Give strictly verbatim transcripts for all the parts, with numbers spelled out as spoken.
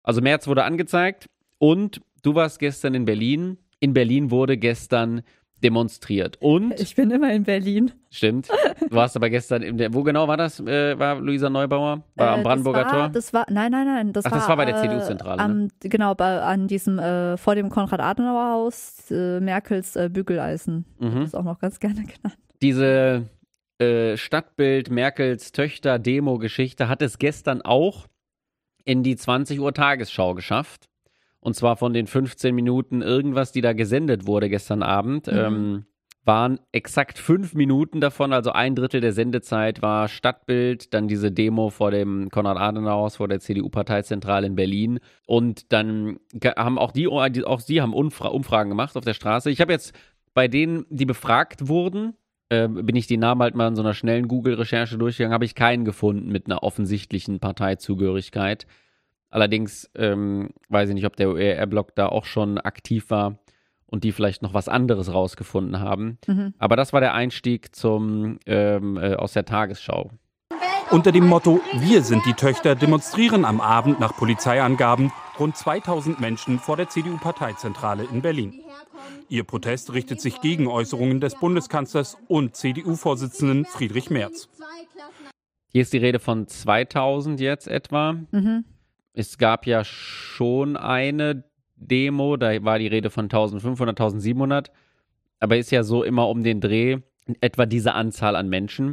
Also Merz wurde angezeigt und du warst gestern in Berlin. In Berlin wurde gestern demonstriert. Und ich bin immer in Berlin. Stimmt. Du warst aber gestern, in der, wo genau war das, äh, war Luisa Neubauer? War äh, am Brandenburger das war, Tor? Das war, nein, nein, nein. Das Ach, war, das war bei der äh, C D U-Zentrale, am, ne? Genau, bei, an diesem, äh, vor dem Konrad-Adenauer-Haus, äh, Merkels äh, Bügeleisen. Mhm. Das ist auch noch ganz gerne genannt. Diese äh, Stadtbild Merkels Töchter-Demo-Geschichte hat es gestern auch in die zwanzig Uhr Tagesschau geschafft. Und zwar von den fünfzehn Minuten irgendwas, die da gesendet wurde gestern Abend, mhm. ähm, waren exakt fünf Minuten davon, also ein Drittel der Sendezeit war Stadtbild, dann diese Demo vor dem Konrad-Adenauer-Haus, vor der C D U-Parteizentrale in Berlin. Und dann haben auch die, auch sie haben Umfra- Umfragen gemacht auf der Straße. Ich habe jetzt bei denen, die befragt wurden, äh, bin ich die Namen halt mal in so einer schnellen Google-Recherche durchgegangen, habe ich keinen gefunden mit einer offensichtlichen Parteizugehörigkeit. Allerdings ähm, weiß ich nicht, ob der O E R-Blog da auch schon aktiv war und die vielleicht noch was anderes rausgefunden haben. Mhm. Aber das war der Einstieg zum ähm, äh, aus der Tagesschau. Unter dem Motto „Wir sind die Töchter“ demonstrieren am Abend nach Polizeiangaben rund zweitausend Menschen vor der C D U-Parteizentrale in Berlin. Ihr Protest richtet sich gegen Äußerungen des Bundeskanzlers und C D U-Vorsitzenden Friedrich Merz. Hier ist die Rede von zweitausend jetzt etwa. Mhm. Es gab ja schon eine Demo, da war die Rede von eintausendfünfhundert, eintausendsiebenhundert, aber ist ja so immer um den Dreh etwa diese Anzahl an Menschen.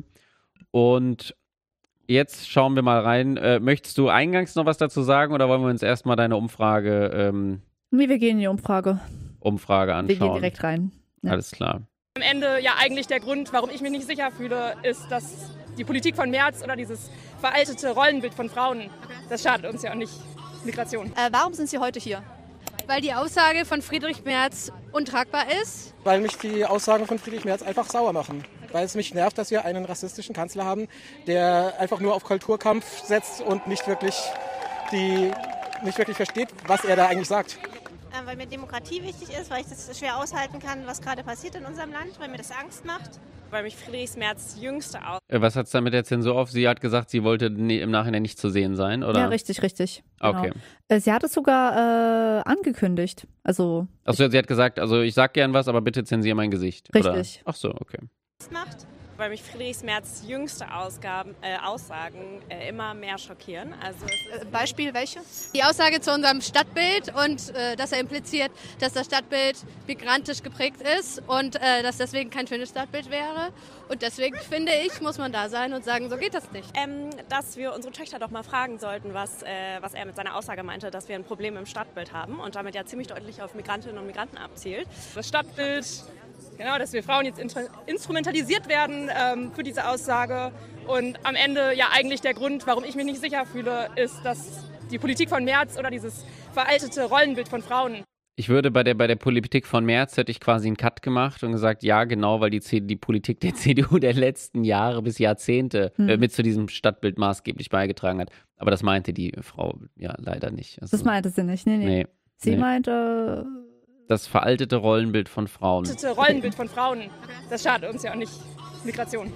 Und jetzt schauen wir mal rein. Äh, möchtest du eingangs noch was dazu sagen oder wollen wir uns erstmal deine Umfrage ähm, Nee, wir gehen in die Umfrage. Umfrage anschauen? Wir gehen direkt rein. Ja. Alles klar. Am Ende ja eigentlich der Grund, warum ich mich nicht sicher fühle, ist, dass die Politik von Merz oder dieses veraltete Rollenbild von Frauen, das schadet uns ja auch nicht. Migration. Äh, warum sind Sie heute hier? Weil die Aussage von Friedrich Merz untragbar ist. Weil mich die Aussagen von Friedrich Merz einfach sauer machen. Weil es mich nervt, dass wir einen rassistischen Kanzler haben, der einfach nur auf Kulturkampf setzt und nicht wirklich, die, nicht wirklich versteht, was er da eigentlich sagt. Äh, weil mir Demokratie wichtig ist, weil ich das schwer aushalten kann, was gerade passiert in unserem Land, weil mir das Angst macht. Weil mich Friedrich Merz jüngste aus. Was hat es da mit der Zensur auf? Sie hat gesagt, sie wollte nie, im Nachhinein nicht zu sehen sein, oder? Ja, richtig, richtig. Genau. Okay. Äh, sie hat es sogar äh, angekündigt. Also. Achso, sie hat gesagt, also ich sag gern was, aber bitte zensier mein Gesicht. Richtig. Oder? Ach so, okay. Macht. Weil mich Friedrich Merz jüngste Ausgaben, äh, Aussagen äh, immer mehr schockieren. Also äh, Beispiel welche? Die Aussage zu unserem Stadtbild und äh, dass er impliziert, dass das Stadtbild migrantisch geprägt ist und äh, dass deswegen kein schönes Stadtbild wäre. Und deswegen finde ich, muss man da sein und sagen, so geht das nicht. Ähm, dass wir unsere Töchter doch mal fragen sollten, was, äh, was er mit seiner Aussage meinte, dass wir ein Problem im Stadtbild haben und damit ja ziemlich deutlich auf Migrantinnen und Migranten abzielt. Das Stadtbild... Genau, dass wir Frauen jetzt instrumentalisiert werden ähm, für diese Aussage. Und am Ende ja eigentlich der Grund, warum ich mich nicht sicher fühle, ist, dass die Politik von Merz oder dieses veraltete Rollenbild von Frauen. Ich würde bei der, bei der Politik von Merz, hätte ich quasi einen Cut gemacht und gesagt, ja genau, weil die, C- die Politik der C D U der letzten Jahre bis Jahrzehnte hm. äh, mit zu diesem Stadtbild maßgeblich beigetragen hat. Aber das meinte die Frau ja leider nicht. Also, das meinte sie nicht, nee, nee. nee sie nee. meinte... Das veraltete Rollenbild von Frauen. Das veraltete Rollenbild von Frauen, das schadet uns ja auch nicht. Migration.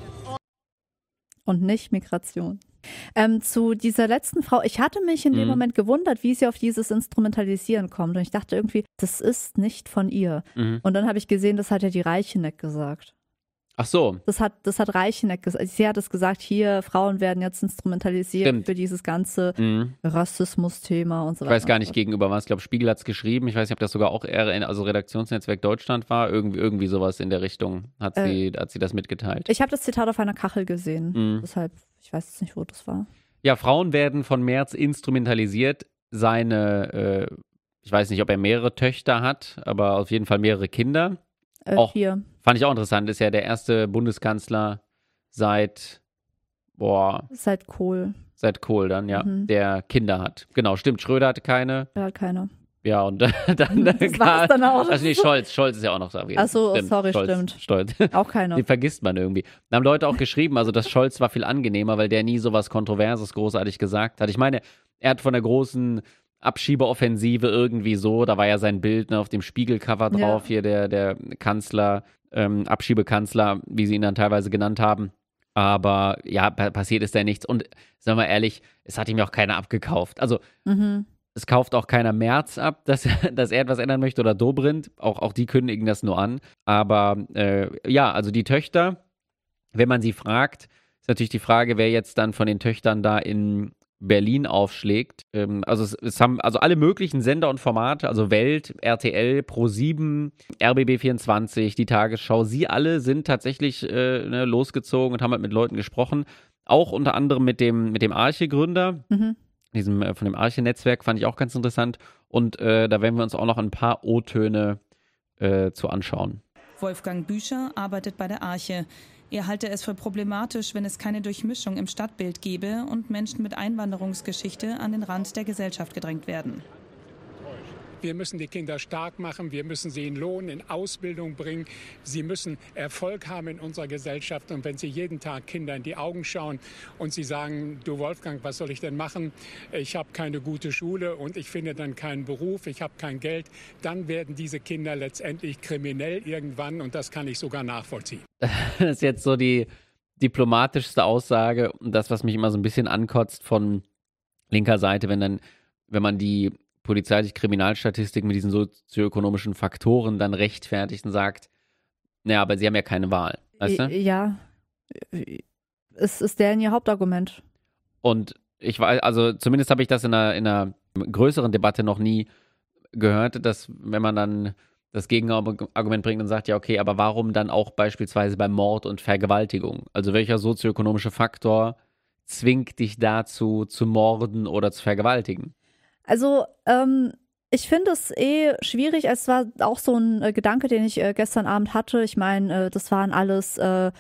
Und nicht Migration. Ähm, zu dieser letzten Frau, ich hatte mich in dem mhm. Moment gewundert, wie sie auf dieses Instrumentalisieren kommt. Und ich dachte irgendwie, das ist nicht von ihr. Mhm. Und dann habe ich gesehen, das hat ja die Reicheneck gesagt. Ach so. Das hat, das hat Reicheneck gesagt. Sie hat es gesagt, hier, Frauen werden jetzt instrumentalisiert Stimmt. für dieses ganze mhm. Rassismus-Thema und so weiter. Ich weiß gar nicht gegenüber was. Ich glaube, Spiegel hat es geschrieben. Ich weiß nicht, ob das sogar auch R N, also Redaktionsnetzwerk Deutschland war. Irgendwie, irgendwie sowas in der Richtung hat sie, äh, hat sie das mitgeteilt. Ich habe das Zitat auf einer Kachel gesehen. Mhm. Deshalb, ich weiß jetzt nicht, wo das war. Ja, Frauen werden von Merz instrumentalisiert. Seine, äh, ich weiß nicht, ob er mehrere Töchter hat, aber auf jeden Fall mehrere Kinder. Äh, auch, vier. Fand ich auch interessant. Ist ja der erste Bundeskanzler seit, boah. Seit Kohl. Seit Kohl dann, ja, mhm. der Kinder hat. Genau, stimmt. Schröder hatte keine. Er hat keine. Ja, und dann. Das war's dann auch. Also nee, Scholz. Scholz ist ja auch noch da. Ach so, stimmt. sorry, Scholz, stimmt. Stolz. Auch keine. Den vergisst man irgendwie. Da haben Leute auch geschrieben, also dass Scholz war viel angenehmer, weil der nie so was Kontroverses großartig gesagt hat. Ich meine, er hat von der großen Abschiebeoffensive irgendwie so, da war ja sein Bild ne, auf dem Spiegelcover drauf, ja. hier der, der Kanzler, ähm, Abschiebekanzler, wie sie ihn dann teilweise genannt haben. Aber ja, passiert ist da nichts. Und sagen wir mal ehrlich, es hat ihm ja auch keiner abgekauft. Also, mhm. Es kauft auch keiner Merz ab, dass, dass er etwas ändern möchte oder Dobrindt. Auch, auch die kündigen das nur an. Aber äh, ja, also die Töchter, wenn man sie fragt, ist natürlich die Frage, wer jetzt dann von den Töchtern da in Berlin aufschlägt. Ähm, also es, es haben also alle möglichen Sender und Formate, also Welt, R T L, ProSieben, R B B vierundzwanzig, die Tagesschau, sie alle sind tatsächlich äh, ne, losgezogen und haben halt mit Leuten gesprochen. Auch unter anderem mit dem, mit dem Arche-Gründer. Mhm. Diesem, äh, von dem Arche-Netzwerk fand ich auch ganz interessant. Und äh, da werden wir uns auch noch ein paar O-Töne äh, zu anschauen. Wolfgang Büscher arbeitet bei der Arche. Er halte es für problematisch, wenn es keine Durchmischung im Stadtbild gebe und Menschen mit Einwanderungsgeschichte an den Rand der Gesellschaft gedrängt werden. Wir müssen die Kinder stark machen, wir müssen sie in Lohn, in Ausbildung bringen. Sie müssen Erfolg haben in unserer Gesellschaft. Und wenn Sie jeden Tag Kinder in die Augen schauen und sie sagen, du Wolfgang, was soll ich denn machen? Ich habe keine gute Schule und ich finde dann keinen Beruf, ich habe kein Geld. Dann werden diese Kinder letztendlich kriminell irgendwann und das kann ich sogar nachvollziehen. Das ist jetzt so die diplomatischste Aussage und das, was mich immer so ein bisschen ankotzt von linker Seite, wenn dann, wenn man die polizeiliche Kriminalstatistik mit diesen sozioökonomischen Faktoren dann rechtfertigt und sagt, naja, aber sie haben ja keine Wahl, weißt du? Ja, es ist deren ihr Hauptargument. Und ich weiß, also zumindest habe ich das in einer, in einer größeren Debatte noch nie gehört, dass wenn man dann das Gegenargument bringt und sagt, ja okay, aber warum dann auch beispielsweise bei Mord und Vergewaltigung? Also welcher sozioökonomische Faktor zwingt dich dazu, zu morden oder zu vergewaltigen? Also, ähm, ich finde es eh schwierig. Es war auch so ein äh, Gedanke, den ich äh, gestern Abend hatte. Ich meine, äh, das waren alles äh,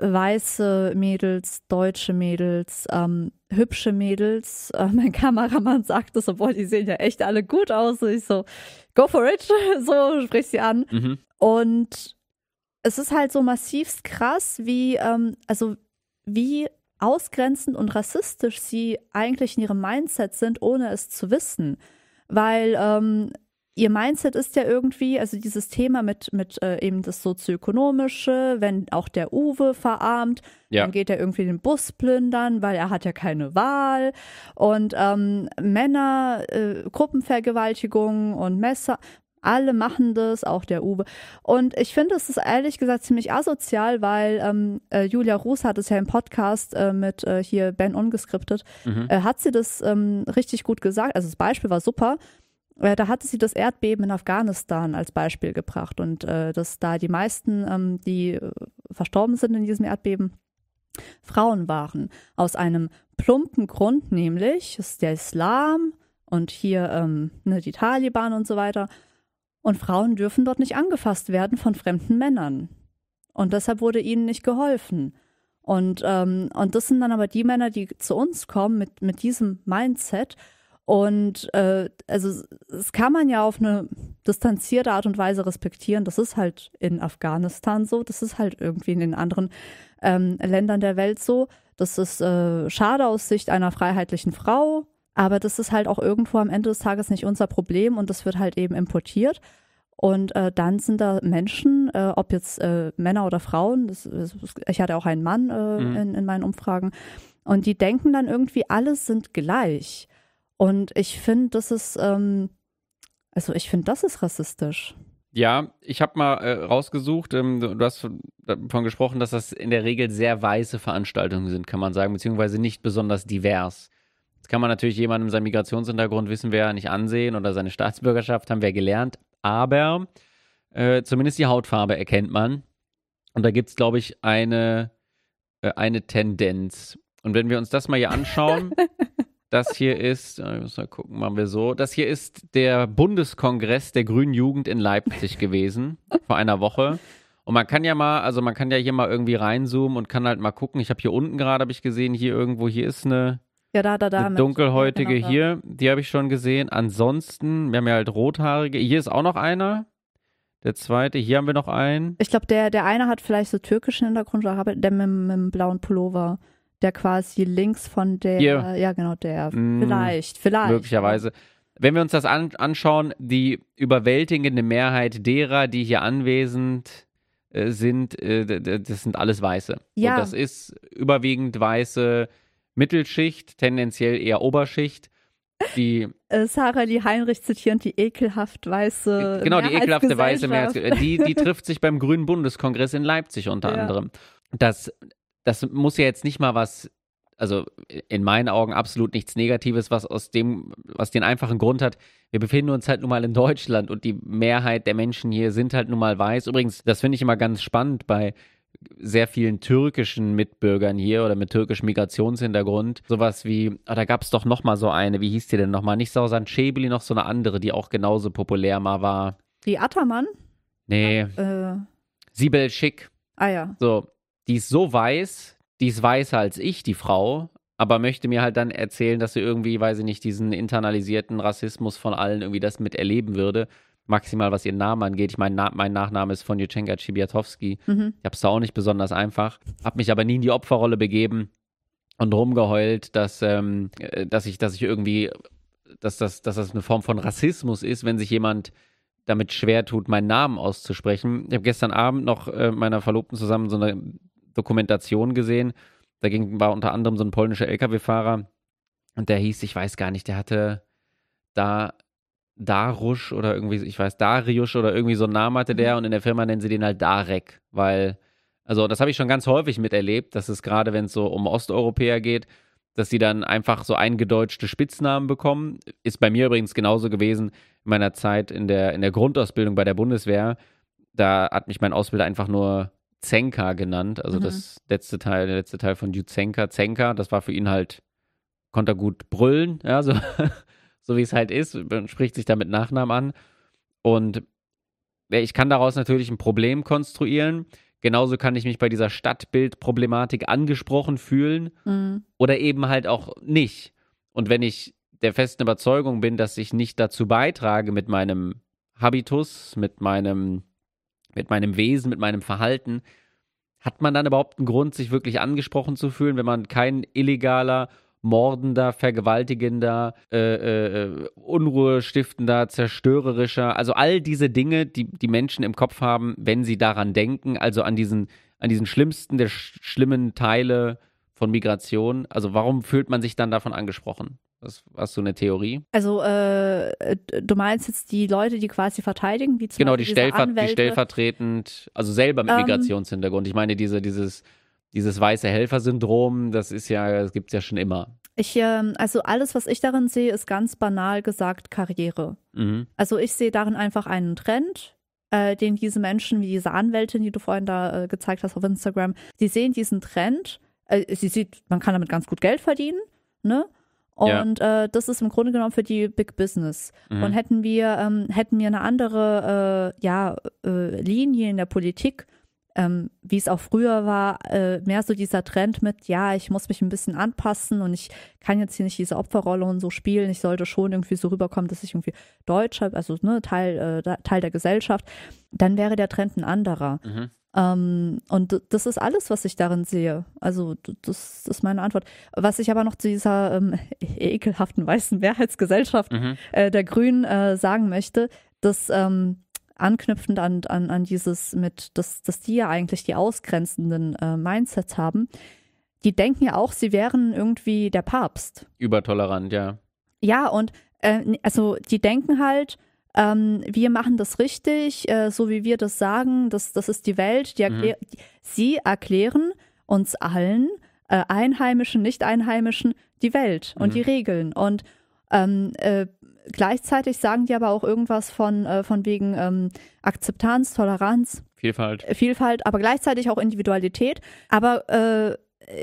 weiße Mädels, deutsche Mädels, ähm, hübsche Mädels. Äh, mein Kameramann sagt das, obwohl die sehen ja echt alle gut aus. Ich so, go for it, so sprich sie an. Mhm. Und es ist halt so massivst krass, wie, ähm, also wie ausgrenzend und rassistisch sie eigentlich in ihrem Mindset sind, ohne es zu wissen. Weil ähm, ihr Mindset ist ja irgendwie, also dieses Thema mit, mit äh, eben das Sozioökonomische, wenn auch der Uwe verarmt, ja. Dann geht er irgendwie den Bus plündern, weil er hat ja keine Wahl. Und ähm, Männer, äh, Gruppenvergewaltigungen und Messer, alle machen das, auch der Uwe. Und ich finde, es ist ehrlich gesagt ziemlich asozial, weil ähm, äh, Julia Ruß hat es ja im Podcast äh, mit äh, hier Ben Ungeskriptet, mhm. äh, hat sie das ähm, richtig gut gesagt. Also das Beispiel war super. Äh, da hatte sie das Erdbeben in Afghanistan als Beispiel gebracht und äh, dass da die meisten, ähm, die äh, verstorben sind in diesem Erdbeben, Frauen waren. Aus einem plumpen Grund, nämlich ist der Islam und hier ähm, ne, die Taliban und so weiter. Und Frauen dürfen dort nicht angefasst werden von fremden Männern. Und deshalb wurde ihnen nicht geholfen. Und, ähm, und das sind dann aber die Männer, die zu uns kommen mit, mit diesem Mindset. Und äh, also das kann man ja auf eine distanzierte Art und Weise respektieren. Das ist halt in Afghanistan so. Das ist halt irgendwie in den anderen ähm, Ländern der Welt so. Das ist äh, schade aus Sicht einer freiheitlichen Frau. Aber das ist halt auch irgendwo am Ende des Tages nicht unser Problem und das wird halt eben importiert. Und äh, dann sind da Menschen, äh, ob jetzt äh, Männer oder Frauen, das, das, ich hatte auch einen Mann äh, mhm. in, in meinen Umfragen, und die denken dann irgendwie, alle sind gleich. Und ich finde, das ist, ähm, also ich finde, das ist rassistisch. Ja, ich habe mal äh, rausgesucht, ähm, du, du hast davon gesprochen, dass das in der Regel sehr weiße Veranstaltungen sind, kann man sagen, beziehungsweise nicht besonders divers. Jetzt kann man natürlich jemandem seinen Migrationshintergrund, wissen wir ja, nicht ansehen oder seine Staatsbürgerschaft, haben wir gelernt. Aber äh, zumindest die Hautfarbe erkennt man. Und da gibt es, glaube ich, eine, äh, eine Tendenz. Und wenn wir uns das mal hier anschauen, das hier ist, äh, ich muss mal gucken, machen wir so, das hier ist der Bundeskongress der Grünen Jugend in Leipzig gewesen, vor einer Woche. Und man kann ja mal, also man kann ja hier mal irgendwie reinzoomen und kann halt mal gucken. Ich habe hier unten gerade, habe ich gesehen, hier irgendwo, hier ist eine Ja, da, da, da. Eine dunkelhäutige ja, genau, hier, die habe ich schon gesehen. Ansonsten, wir haben ja halt rothaarige. Hier ist auch noch einer. Der zweite, hier haben wir noch einen. Ich glaube, der, der eine hat vielleicht so türkischen Hintergrund, der mit, mit dem blauen Pullover, der quasi links von der, hier. ja genau, der, mm, vielleicht, vielleicht. Möglicherweise. Wenn wir uns das an, anschauen, die überwältigende Mehrheit derer, die hier anwesend äh, sind, äh, das sind alles Weiße. Ja. Und das ist überwiegend weiße Mittelschicht, tendenziell eher Oberschicht. Die, äh, Sarah Lee Heinrich zitierend, die ekelhaft weiße Genau, die ekelhafte weiße Mehrheitsgesellschaft. Mehrheitsgesellschaft. Die, die trifft sich beim Grünen Bundeskongress in Leipzig unter Ja. anderem. Das, das muss ja jetzt nicht mal was, also in meinen Augen absolut nichts Negatives, was aus dem, was den einfachen Grund hat, wir befinden uns halt nun mal in Deutschland und die Mehrheit der Menschen hier sind halt nun mal weiß. Übrigens, das finde ich immer ganz spannend bei sehr vielen türkischen Mitbürgern hier oder mit türkischem Migrationshintergrund. Sowas wie, ah, da gab es doch noch mal so eine, wie hieß die denn nochmal? Nicht Sausan Schäbeli, noch so eine andere, die auch genauso populär mal war. Die Ataman? Nee, Äh, Sibel Schick. ah ja. So, die ist so weiß, die ist weißer als ich, die Frau, aber möchte mir halt dann erzählen, dass sie irgendwie, weiß ich nicht, diesen internalisierten Rassismus von allen irgendwie das miterleben würde. Maximal, was ihren Namen angeht. Ich meine, na, mein Nachname ist von Jutschenka Chibiatowski. Mhm. Ich habe es da auch nicht besonders einfach. Habe mich aber nie in die Opferrolle begeben und rumgeheult, dass, ähm, äh, dass ich, dass ich irgendwie, dass das, dass das eine Form von Rassismus ist, wenn sich jemand damit schwer tut, meinen Namen auszusprechen. Ich habe gestern Abend noch äh, meiner Verlobten zusammen so eine Dokumentation gesehen. Da ging, war unter anderem so ein polnischer L K W-Fahrer und der hieß, ich weiß gar nicht, der hatte da Darusch oder irgendwie, ich weiß, Dariusz oder irgendwie so einen Namen hatte der und in der Firma nennen sie den halt Darek, weil, also das habe ich schon ganz häufig miterlebt, dass es gerade, wenn es so um Osteuropäer geht, dass sie dann einfach so eingedeutschte Spitznamen bekommen. Ist bei mir übrigens genauso gewesen in meiner Zeit in der, in der Grundausbildung bei der Bundeswehr. Da hat mich mein Ausbilder einfach nur Zenka genannt, also Mhm. das letzte Teil, der letzte Teil von Jutsenka, Zenka, das war für ihn halt, konnte er gut brüllen, ja, so, so wie es halt ist, man spricht sich da mit Nachnamen an und ich kann daraus natürlich ein Problem konstruieren, genauso kann ich mich bei dieser Stadtbildproblematik angesprochen fühlen Mhm. oder eben halt auch nicht. Und wenn ich der festen Überzeugung bin, dass ich nicht dazu beitrage mit meinem Habitus, mit meinem mit meinem Wesen, mit meinem Verhalten, hat man dann überhaupt einen Grund, sich wirklich angesprochen zu fühlen, wenn man kein illegaler, mordender, vergewaltigender, äh, äh, unruhestiftender, zerstörerischer, also all diese Dinge, die die Menschen im Kopf haben, wenn sie daran denken, also an diesen, an diesen schlimmsten der sch- schlimmen Teile von Migration, also warum fühlt man sich dann davon angesprochen? Das, hast du eine Theorie? Also äh, du meinst jetzt die Leute, die quasi verteidigen, wie zum Genau, die, Beispiel diese Stellver die Anwälte? stellvertretend, also selber mit Ähm, Migrationshintergrund. Ich meine, diese, dieses, dieses weiße Helfer-Syndrom, das ist ja, das gibt es ja schon immer. Ich, ähm, also alles, was ich darin sehe, ist ganz banal gesagt Karriere. Mhm. Also ich sehe darin einfach einen Trend, äh, den diese Menschen, wie diese Anwältin, die du vorhin da äh, gezeigt hast auf Instagram, die sehen diesen Trend, äh, sie sieht, man kann damit ganz gut Geld verdienen, ne? Und ja. äh, das ist im Grunde genommen für die Big Business. Mhm. Und hätten wir, ähm, hätten wir eine andere äh, ja, äh, Linie in der Politik, ähm, wie es auch früher war, äh, mehr so dieser Trend mit, ja, ich muss mich ein bisschen anpassen und ich kann jetzt hier nicht diese Opferrolle und so spielen. Ich sollte schon irgendwie so rüberkommen, dass ich irgendwie Deutsch habe, also ne, Teil, äh, Teil der Gesellschaft. Dann wäre der Trend ein anderer. Mhm. Ähm, und das ist alles, was ich darin sehe. Also das, das ist meine Antwort. Was ich aber noch zu dieser ähm, ekelhaften weißen Mehrheitsgesellschaft Mhm. äh, der Grünen äh, sagen möchte, dass ähm, anknüpfend an, an, an dieses mit, dass, dass die ja eigentlich die ausgrenzenden äh, Mindsets haben, die denken ja auch, sie wären irgendwie der Papst. Übertolerant, ja. Ja, und äh, also die denken halt, ähm, wir machen das richtig, äh, so wie wir das sagen, das, das ist die Welt. Die erklär, Mhm. die, sie erklären uns allen, äh, Einheimischen, Nicht-Einheimischen, die Welt und Mhm. die Regeln. Und ähm, äh, gleichzeitig sagen die aber auch irgendwas von, äh, von wegen ähm, Akzeptanz, Toleranz, Vielfalt. Vielfalt, aber gleichzeitig auch Individualität. Aber äh,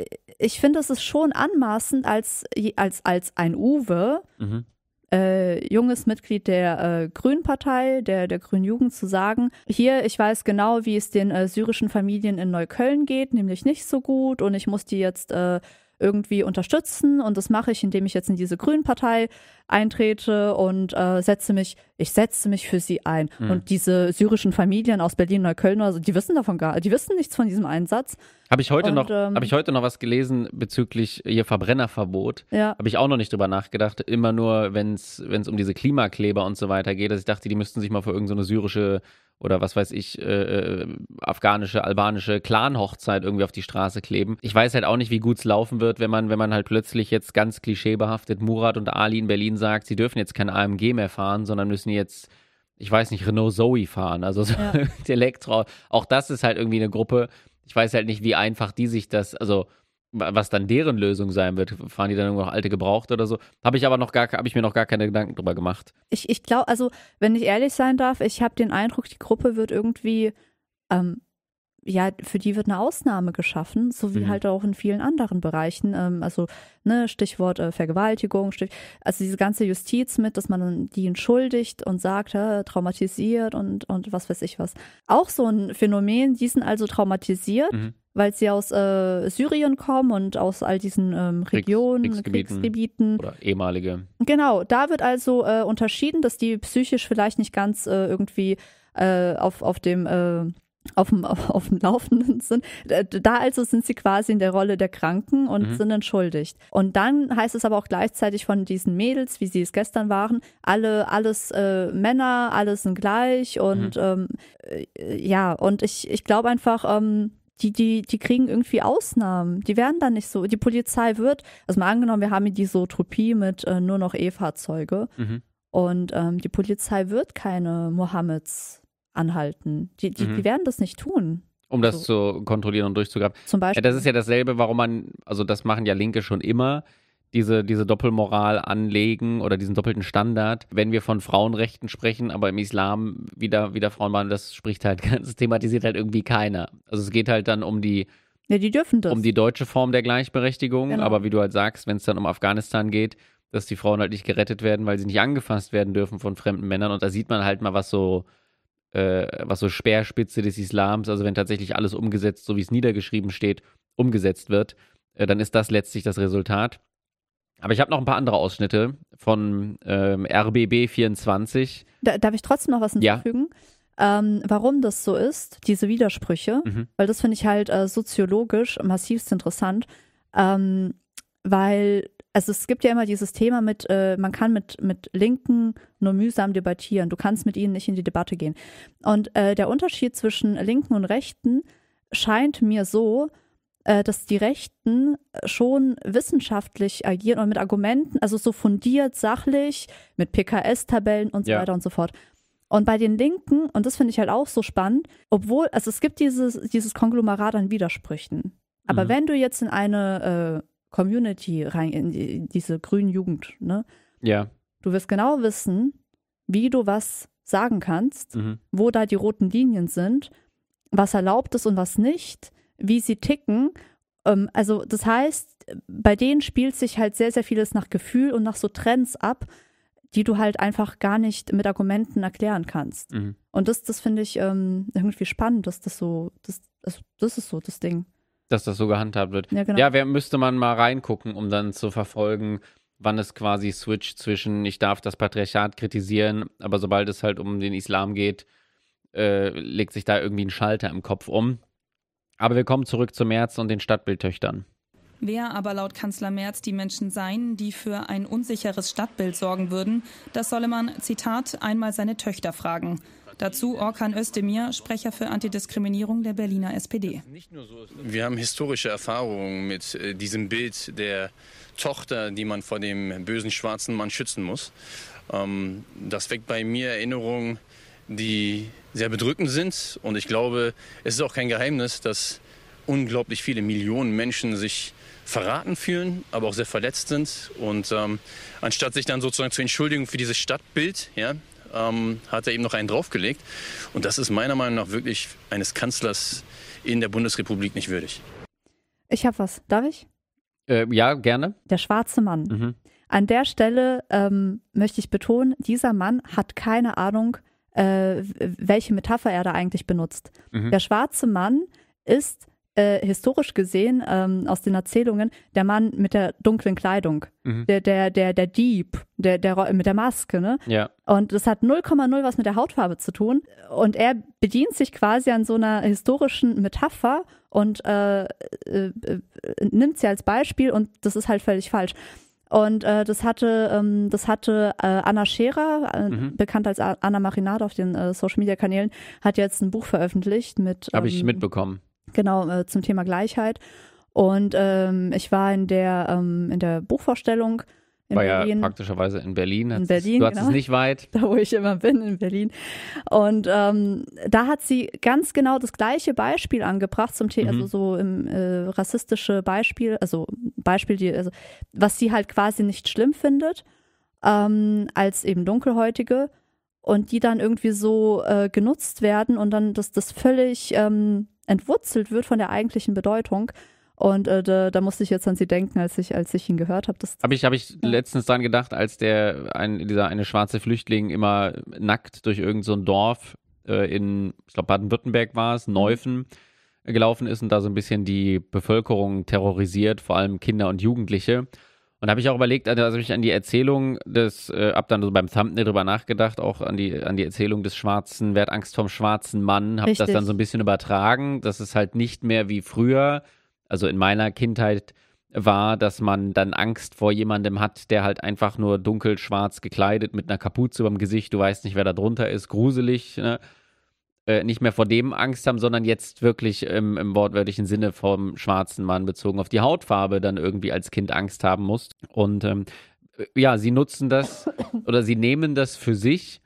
ich finde, es ist schon anmaßend, als, als, als ein Uwe, Mhm. äh, junges Mitglied der äh, Grünen-Partei, der, der Grünen Jugend, zu sagen, hier, ich weiß genau, wie es den äh, syrischen Familien in Neukölln geht, nämlich nicht so gut und ich muss die jetzt äh, irgendwie unterstützen und das mache ich, indem ich jetzt in diese Grünen-Partei eintrete und äh, setze mich, ich setze mich für sie ein. Mhm. Und diese syrischen Familien aus Berlin, Neukölln, also die wissen davon gar, die wissen nichts von diesem Einsatz. Habe ich, heute Und, noch, ähm, hab ich heute noch was gelesen bezüglich ihr Verbrennerverbot. Ja. Habe ich auch noch nicht drüber nachgedacht. Immer nur, wenn es um diese Klimakleber und so weiter geht, dass ich dachte, die müssten sich mal für irgendeine so syrische oder was weiß ich, äh, afghanische, albanische Clan-Hochzeit irgendwie auf die Straße kleben. Ich weiß halt auch nicht, wie gut es laufen wird, wenn man, wenn man halt plötzlich jetzt ganz klischeebehaftet Murat und Ali in Berlin sagt, sie dürfen jetzt kein A M G mehr fahren, sondern müssen jetzt, ich weiß nicht, Renault Zoe fahren, also so ja. Elektro. Auch das ist halt irgendwie eine Gruppe, ich weiß halt nicht, wie einfach die sich das, also was dann deren Lösung sein wird. Fahren die dann irgendwo noch alte gebraucht oder so? Habe ich aber noch gar, habe ich mir noch gar keine Gedanken drüber gemacht. Ich, ich glaube, also wenn ich ehrlich sein darf, ich habe den Eindruck, die Gruppe wird irgendwie, ähm, ja, für die wird eine Ausnahme geschaffen, so wie mhm. halt auch in vielen anderen Bereichen. Ähm, also, ne, Stichwort äh, Vergewaltigung, Stich, also diese ganze Justiz mit, dass man die entschuldigt und sagt, äh, traumatisiert und, und was weiß ich was. Auch so ein Phänomen, die sind also traumatisiert, mhm. weil sie aus äh, Syrien kommen und aus all diesen ähm, Regionen, Kriegs- Kriegsgebieten, Kriegsgebieten. Oder ehemalige. Genau, da wird also äh, unterschieden, dass die psychisch vielleicht nicht ganz äh, irgendwie äh, auf, auf dem äh, Auf dem, auf, auf dem Laufenden sind. Da also sind sie quasi in der Rolle der Kranken und mhm. sind entschuldigt. Und dann heißt es aber auch gleichzeitig von diesen Mädels, wie sie es gestern waren, alle, alles äh, Männer, alles sind gleich und mhm. ähm, äh, ja, und ich, ich glaube einfach, ähm, die, die, die kriegen irgendwie Ausnahmen. Die werden dann nicht so, die Polizei wird, also mal angenommen, wir haben hier diese Utopie mit äh, nur noch E-Fahrzeuge mhm. und ähm, die Polizei wird keine Mohammeds anhalten. Die, die, mhm. die werden das nicht tun. Um das also, zu kontrollieren und durchzugraben. Zum Beispiel. Ja, das ist ja dasselbe, warum man, also das machen ja Linke schon immer, diese, diese Doppelmoral anlegen oder diesen doppelten Standard, wenn wir von Frauenrechten sprechen, aber im Islam wieder, wieder Frauenwahl, das spricht halt, das thematisiert halt irgendwie keiner. Also es geht halt dann um die ja, die dürfen das. um die deutsche Form der Gleichberechtigung, genau. Aber wie du halt sagst, wenn es dann um Afghanistan geht, dass die Frauen halt nicht gerettet werden, weil sie nicht angefasst werden dürfen von fremden Männern und da sieht man halt mal, was so was so Speerspitze des Islams, also wenn tatsächlich alles umgesetzt, so wie es niedergeschrieben steht, umgesetzt wird, äh, dann ist das letztlich das Resultat. Aber ich habe noch ein paar andere Ausschnitte von ähm, R B B vierundzwanzig. Da, darf ich trotzdem noch was hinzufügen? Ja. Ähm, warum das so ist, diese Widersprüche, mhm. weil das finde ich halt äh, soziologisch massivst interessant, ähm, weil also es gibt ja immer dieses Thema mit, äh, man kann mit, mit Linken nur mühsam debattieren. Du kannst mit ihnen nicht in die Debatte gehen. Und äh, der Unterschied zwischen Linken und Rechten scheint mir so, äh, dass die Rechten schon wissenschaftlich agieren und mit Argumenten, also so fundiert, sachlich, mit P K S-Tabellen und so ja. weiter und so fort. Und bei den Linken, und das finde ich halt auch so spannend, obwohl, also es gibt dieses, dieses Konglomerat an Widersprüchen. Aber mhm. wenn du jetzt in eine äh, Community rein, in, die, in diese grünen Jugend, ne? Ja. Du wirst genau wissen, wie du was sagen kannst, mhm. wo da die roten Linien sind, was erlaubt ist und was nicht, wie sie ticken. Ähm, also das heißt, bei denen spielt sich halt sehr, sehr vieles nach Gefühl und nach so Trends ab, die du halt einfach gar nicht mit Argumenten erklären kannst. Mhm. Und das, das finde ich ähm, irgendwie spannend, dass das so, das, das, das ist so das Ding. Dass das so gehandhabt wird. Ja, genau. Ja, wer müsste man mal reingucken, um dann zu verfolgen, wann es quasi switcht zwischen, ich darf das Patriarchat kritisieren, aber sobald es halt um den Islam geht, äh, legt sich da irgendwie ein Schalter im Kopf um. Aber wir kommen zurück zu Merz und den Stadtbildtöchtern. Wer aber laut Kanzler Merz die Menschen seien, die für ein unsicheres Stadtbild sorgen würden, das solle man, Zitat, einmal seine Töchter fragen. Dazu Orkan Özdemir, Sprecher für Antidiskriminierung der Berliner S P D. Wir haben historische Erfahrungen mit äh, diesem Bild der Tochter, die man vor dem bösen schwarzen Mann schützen muss. Ähm, das weckt bei mir Erinnerungen, die sehr bedrückend sind. Und ich glaube, es ist auch kein Geheimnis, dass unglaublich viele Millionen Menschen sich verraten fühlen, aber auch sehr verletzt sind. Und ähm, anstatt sich dann sozusagen zu entschuldigen für dieses Stadtbild, ja, ähm, hat er eben noch einen draufgelegt. Und das ist meiner Meinung nach wirklich eines Kanzlers in der Bundesrepublik nicht würdig. Ich habe was. Darf ich? Äh, ja, gerne. Der schwarze Mann. Mhm. An der Stelle ähm, möchte ich betonen, dieser Mann hat keine Ahnung, äh, welche Metapher er da eigentlich benutzt. Mhm. Der schwarze Mann ist Äh, historisch gesehen, ähm, aus den Erzählungen, der Mann mit der dunklen Kleidung, mhm. der, der, der, der Dieb, der, der, mit der Maske, ne? Ja. Und das hat null Komma null was mit der Hautfarbe zu tun. Und er bedient sich quasi an so einer historischen Metapher und äh, äh, äh, nimmt sie als Beispiel und das ist halt völlig falsch. Und äh, das hatte, ähm, das hatte äh, Anna Scherer, äh, mhm. bekannt als Anna Marinade auf den äh, Social-Media-Kanälen, hat jetzt ein Buch veröffentlicht mit. Habe ich ähm, mitbekommen. Genau, äh, zum Thema Gleichheit. Und ähm, ich war in der, ähm, in der Buchvorstellung in war Berlin. Ja praktischerweise in Berlin. In Berlin, du hattest genau. es nicht weit. Da, wo ich immer bin, in Berlin. Und ähm, da hat sie ganz genau das gleiche Beispiel angebracht zum Thema, mhm. also so im äh, rassistische Beispiel, also Beispiel, die, also was sie halt quasi nicht schlimm findet, ähm, als eben Dunkelhäutige und die dann irgendwie so äh, genutzt werden und dann das, das völlig ähm, entwurzelt wird von der eigentlichen Bedeutung. Und äh, da, da musste ich jetzt an sie denken, als ich, als ich ihn gehört habe. Habe ich, hab ich ja. letztens dran gedacht, als der ein, dieser eine schwarze Flüchtling immer nackt durch irgend so ein Dorf äh, in, ich glaube Baden-Württemberg war es, Neufen, mhm. gelaufen ist und da so ein bisschen die Bevölkerung terrorisiert, vor allem Kinder und Jugendliche. Und da habe ich auch überlegt, also ich an die Erzählung des, äh, hab dann so beim Thumbnail drüber nachgedacht, auch an die, an die Erzählung des schwarzen, wer hat Angst vom schwarzen Mann, habe das dann so ein bisschen übertragen, dass es halt nicht mehr wie früher, also in meiner Kindheit war, dass man dann Angst vor jemandem hat, der halt einfach nur dunkel-schwarz gekleidet mit einer Kapuze über dem Gesicht, du weißt nicht, wer da drunter ist, gruselig, ne? Äh, nicht mehr vor dem Angst haben, sondern jetzt wirklich im, im wortwörtlichen Sinne vom schwarzen Mann bezogen auf die Hautfarbe dann irgendwie als Kind Angst haben musst. Und ähm, ja, sie nutzen das oder sie nehmen das für sich,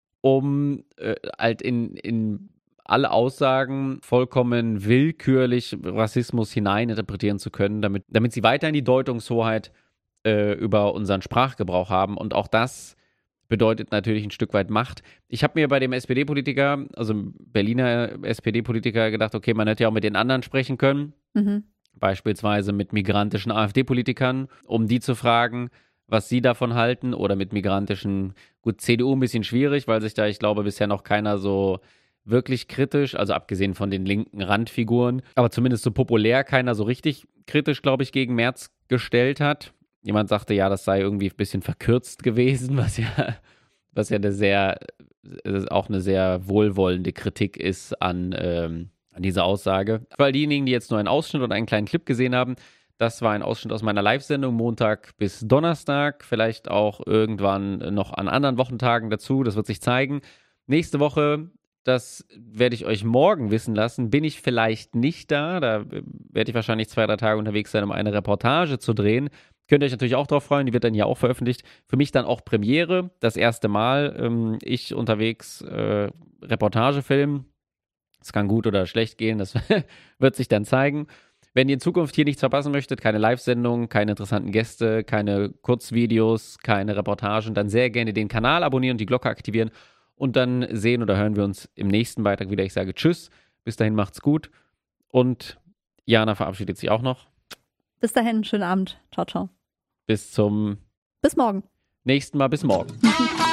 um äh, halt in, in alle Aussagen vollkommen willkürlich Rassismus hineininterpretieren zu können, damit, damit sie weiterhin die Deutungshoheit äh, über unseren Sprachgebrauch haben. Und auch das bedeutet natürlich ein Stück weit Macht. Ich habe mir bei dem S P D-Politiker, also Berliner S P D-Politiker, gedacht, okay, man hätte ja auch mit den anderen sprechen können, mhm. beispielsweise mit migrantischen AfD-Politikern, um die zu fragen, was sie davon halten, oder mit migrantischen, gut, C D U ein bisschen schwierig, weil sich da, ich glaube, bisher noch keiner so wirklich kritisch, also abgesehen von den linken Randfiguren, aber zumindest so populär keiner so richtig kritisch, glaube ich, gegen Merz gestellt hat. Jemand sagte, ja, das sei irgendwie ein bisschen verkürzt gewesen, was ja, was ja eine sehr, auch eine sehr wohlwollende Kritik ist an, ähm, an dieser Aussage. Für all diejenigen, die jetzt nur einen Ausschnitt oder einen kleinen Clip gesehen haben, das war ein Ausschnitt aus meiner Live-Sendung Montag bis Donnerstag, vielleicht auch irgendwann noch an anderen Wochentagen dazu, das wird sich zeigen. Nächste Woche, das werde ich euch morgen wissen lassen, bin ich vielleicht nicht da, da werde ich wahrscheinlich zwei, drei Tage unterwegs sein, um eine Reportage zu drehen. Könnt ihr euch natürlich auch drauf freuen, die wird dann ja auch veröffentlicht. Für mich dann auch Premiere, das erste Mal. Ähm, ich unterwegs äh, Reportage filmen. Es kann gut oder schlecht gehen, das wird sich dann zeigen. Wenn ihr in Zukunft hier nichts verpassen möchtet, keine Live-Sendungen, keine interessanten Gäste, keine Kurzvideos, keine Reportagen, dann sehr gerne den Kanal abonnieren und die Glocke aktivieren. Und dann sehen oder hören wir uns im nächsten Beitrag wieder. Ich sage Tschüss, bis dahin macht's gut. Und Jana verabschiedet sich auch noch. Bis dahin, schönen Abend. Ciao, ciao. Bis zum... Bis morgen. Nächsten Mal, bis morgen.